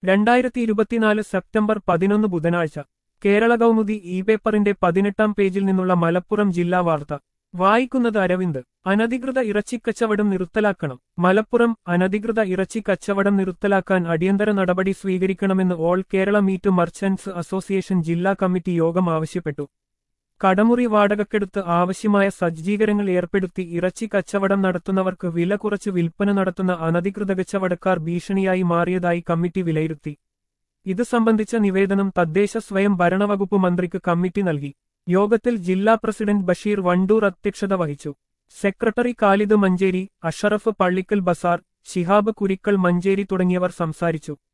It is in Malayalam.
2024 സെപ്റ്റംബർ 11 ബുധനാഴ്ച കേരള കൗമുദി ഇ പേപ്പറിന്റെ 18-ാം പേജിൽ നിന്നുള്ള മലപ്പുറം ജില്ലാ വാർത്ത വായിക്കുന്നത് അരവിന്ദ്. അനധികൃത ഇറച്ചിക്കച്ചവടം നിർത്തലാക്കണം. മലപ്പുറം അനധികൃത ഇറച്ചി കച്ചവടം നിർത്തലാക്കാൻ അടിയന്തര നടപടി സ്വീകരിക്കണമെന്ന് all Kerala meet merchants association ജില്ലാ കമ്മിറ്റി യോഗം ആവശ്യപ്പെട്ടു. കടമുറി വാടകക്കെടുത്ത് ആവശ്യമായ സജ്ജീകരണങ്ങൾ ഏർപ്പെടുത്തി ഇറച്ചി കച്ചവടം നടത്തുന്നവർക്ക് വില കുറച്ച് വിൽപ്പന നടത്തുന്ന അനധികൃത കച്ചവടക്കാർ ഭീഷണിയായി മാറിയതായി കമ്മിറ്റി വിലയിരുത്തി. ഇത് സംബന്ധിച്ച നിവേദനം തദ്ദേശ സ്വയം ഭരണവകുപ്പ് മന്ത്രിക്ക് കമ്മിറ്റി നൽകി. യോഗത്തിൽ ജില്ലാ പ്രസിഡന്റ് ബഷീർ വണ്ടൂർ അധ്യക്ഷത വഹിച്ചു. സെക്രട്ടറി ഖാലിദ് മഞ്ചേരി, അഷറഫ് പള്ളിക്കൽ ബസാർ, ശിഹാബ് കുരിക്കൽ മഞ്ചേരി തുടങ്ങിയവർ സംസാരിച്ചു.